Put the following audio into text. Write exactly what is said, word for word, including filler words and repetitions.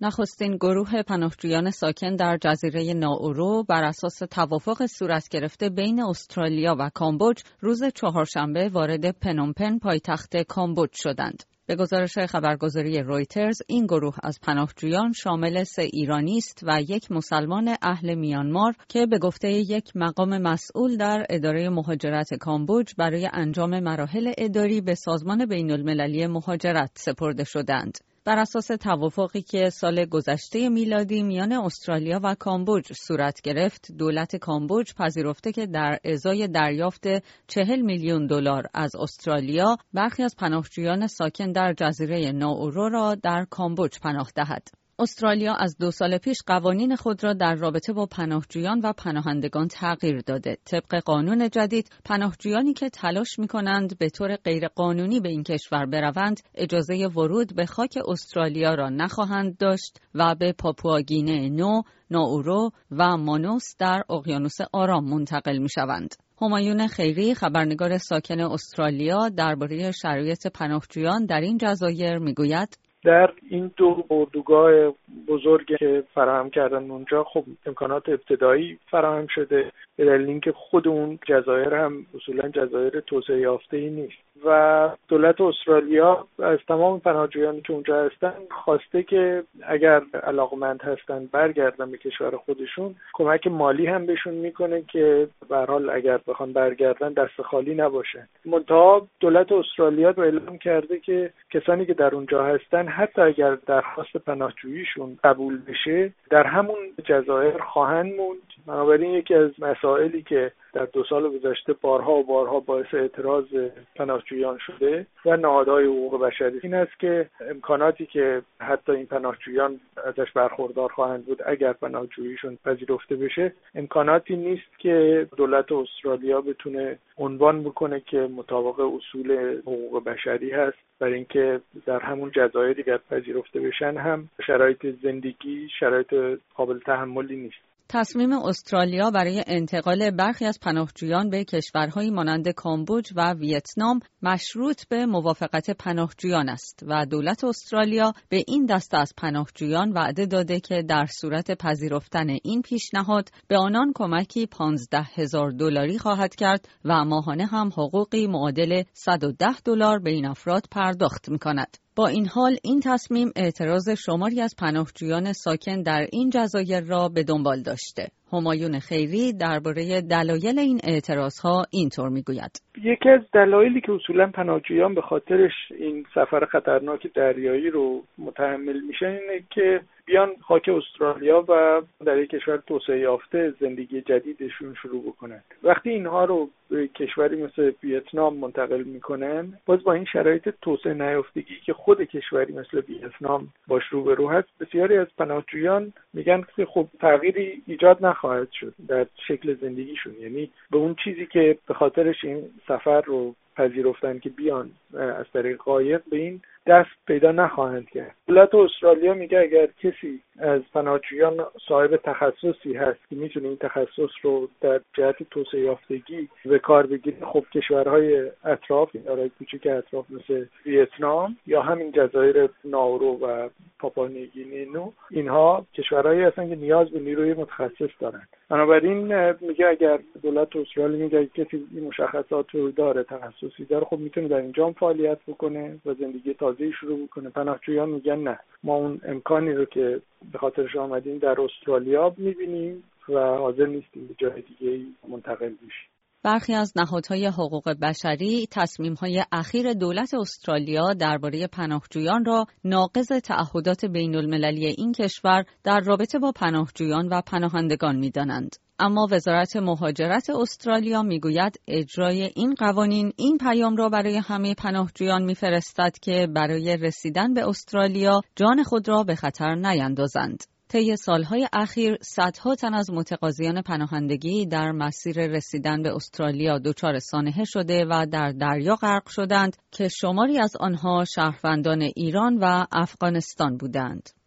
نخستین گروه پناهجویان ساکن در جزیره نائورو بر اساس توافق صورت گرفته بین استرالیا و کامبوج روز چهارشنبه وارد پنومپن پایتخت کامبوج شدند. به گزارش خبرگزاری رویترز این گروه از پناهجویان شامل سه ایرانی است و یک مسلمان اهل میانمار که به گفته یک مقام مسئول در اداره مهاجرت کامبوج برای انجام مراحل اداری به سازمان بین المللی مهاجرت سپرده شدند. بر اساس توافقی که سال گذشته میلادی میان استرالیا و کامبوج صورت گرفت، دولت کامبوج پذیرفته که در ازای دریافت چهل میلیون دلار از استرالیا، برخی از پناهجویان ساکن در جزیره نائورو را در کامبوج پناه دهد. استرالیا از دو سال پیش قوانین خود را در رابطه با پناهجویان و پناهندگان تغییر داده. طبق قانون جدید، پناهجویانی که تلاش می‌کنند به طور غیرقانونی به این کشور بروند، اجازه ورود به خاک استرالیا را نخواهند داشت و به پاپوآگینه نو، نائورو و مانوس در اقیانوس آرام منتقل می‌شوند. همایون خیری، خبرنگار ساکن استرالیا، درباره شرایط پناهجویان در این جزایر می‌گوید: در این دو اردوگاه بزرگ که فراهم کردن اونجا خب امکانات ابتدایی فراهم شده، به دلیل اینکه خود اون جزایر هم اصولا جزایر توسعه یافته‌ای نیست و دولت استرالیا از تمام پناهجویانی که اونجا هستن خواسته که اگر علاقمند هستن برگردن به کشور خودشون، کمک مالی هم بهشون میکنه که به هر حال اگر بخوان برگردن دست خالی نباشن. منتها دولت استرالیا رو اعلام کرده که کسانی که در اونجا هستن حتی اگر درخواست پناهجوییشون قبول بشه در همون جزایر خواهند موند. بنابراین یکی از مسائلی که در دو سال گذشته بارها و بارها باعث اعتراض پناهجویان شده و نهادهای حقوق بشری این است که امکاناتی که حتی این پناهجویان ازش برخوردار خواهند بود اگر پناهجوییشون پذیرفته بشه، امکاناتی نیست که دولت استرالیا بتونه عنوان بکنه که مطابق اصول حقوق بشری هست، برای اینکه در همون جزایر دیگر پذیرفته بشن هم شرایط زندگی شرایط قابل تحملی نیست. تصمیم استرالیا برای انتقال برخی از پناهجویان به کشورهایی مانند کامبوج و ویتنام مشروط به موافقت پناهجویان است و دولت استرالیا به این دسته از پناهجویان وعده داده که در صورت پذیرفتن این پیشنهاد به آنان کمکی پانزده هزار دلاری خواهد کرد و ماهانه هم حقوقی معادل صد و ده دلار به این افراد پرداخت می‌کند. با این حال این تصمیم اعتراض شماری از پناهجویان ساکن در این جزایر را به دنبال داشته. همایون خیری درباره دلایل این اعتراضها اینطور میگوید: یکی از دلایلی که اصولا پناهجویان به خاطرش این سفر خطرناک دریایی رو متحمل میشن اینه که بیان خاک استرالیا و در یک کشور توسعه یافته زندگی جدیدشون شروع بکنن. وقتی اینها رو به کشوری مثل ویتنام منتقل میکنن، باز با این شرایط توسعه نیافتگی که خود کشوری مثل ویتنام باش روبرو هست، بسیاری از پناهجویان میگن که خب تغییری ایجاد نخواهد شد در شکل زندگیشون، یعنی به اون چیزی که به خاطرش این سفر رو پذیرفتن که بیان از طریق قایق به این دست پیدا نخواهند کرد. دولت استرالیا میگه اگر کسی از پناهجویان صاحب تخصصی هست که میتونه این تخصص رو در جهت توسعه یافتگی به کار بگیره، خب کشورهای اطراف یا کوچیک اطراف مثل ویتنام یا همین جزایر نائورو و پاپوآگینه نو، اینها کشورهایی هستن که نیاز به نیروی متخصص دارن. بنابراین میگه اگر دولت استرالیا میگه کسی این مشخصات رو داره، تخصصی داره، خب میتونه در اینجا فعالیت بکنه و زندگی تازه‌ای شروع بکنه. پناهجویان میگن نه، ما اون امکانی رو که به خاطرش آمدیم در استرالیا میبینیم و حاضر نیستیم به جای دیگه‌ای منتقل بشیم. برخی از نهادهای حقوق بشری تصمیم‌های اخیر دولت استرالیا درباره پناهجویان را ناقض تعهدات بین‌المللی این کشور در رابطه با پناهجویان و پناهندگان می‌دانند. اما وزارت مهاجرت استرالیا میگوید اجرای این قوانین این پیام را برای همه پناهجویان میفرستد که برای رسیدن به استرالیا جان خود را به خطر نیندازند. طی سالهای اخیر صدها تن از متقاضیان پناهندگی در مسیر رسیدن به استرالیا دچار سانحه شده و در دریا غرق شدند که شماری از آنها شهروندان ایران و افغانستان بودند.